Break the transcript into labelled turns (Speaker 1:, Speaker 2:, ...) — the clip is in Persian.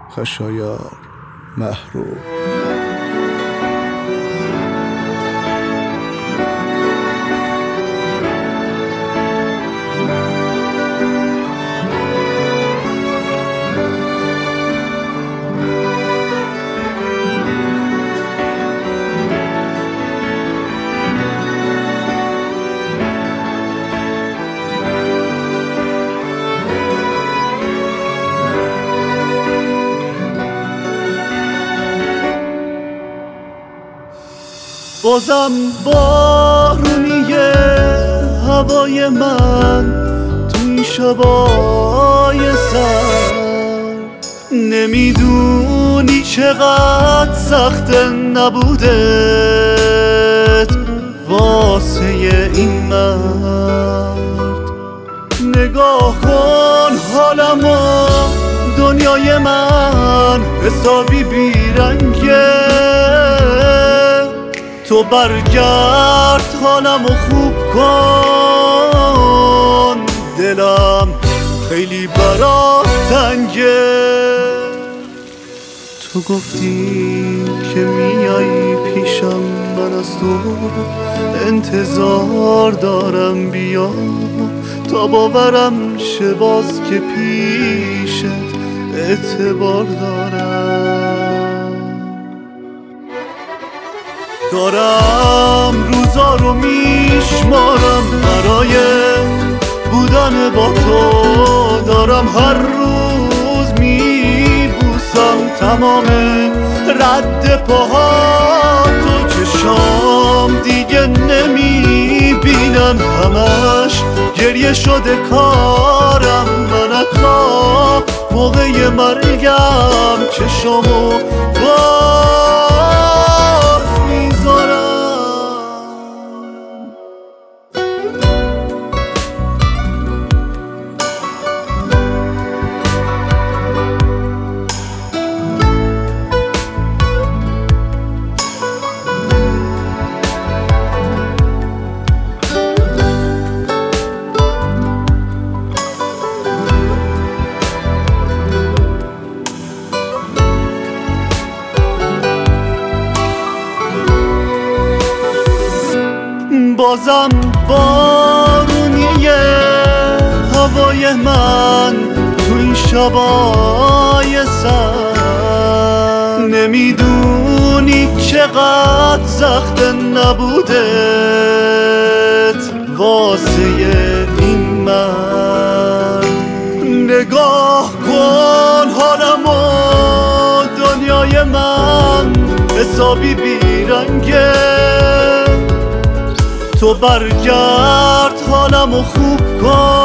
Speaker 1: خشایار محروم.
Speaker 2: بازم بارونیه هوای من تو این شبای سر، نمیدونی چقدر سخت نبودت واسه این مرد. نگاه کن حالمو، دنیای من حسابی بیرنگه، تو برگرد حالمو خوب کن، دلم خیلی برات تنگه. تو گفتی که میایی پیشم، من از تو انتظار دارم بیا، تا باورم شه باز که پیشت اعتبار دارم روزا رو میشمارم برای بودن با تو، دارم هر روز میبوسم تمام رد پاهاتو، چشام دیگه نمیبینن همش گریه شده کارم، من تا موقع مرگم چشامو باز میذارم. بازم بارونیه هوای من تو این شبای سر، نمیدونی چقدر سخت نبودت واسه این مرد. نگاه کن حالمو، دنیای من حسابی بیرنگه، تو برگرد حالمو خوب کن،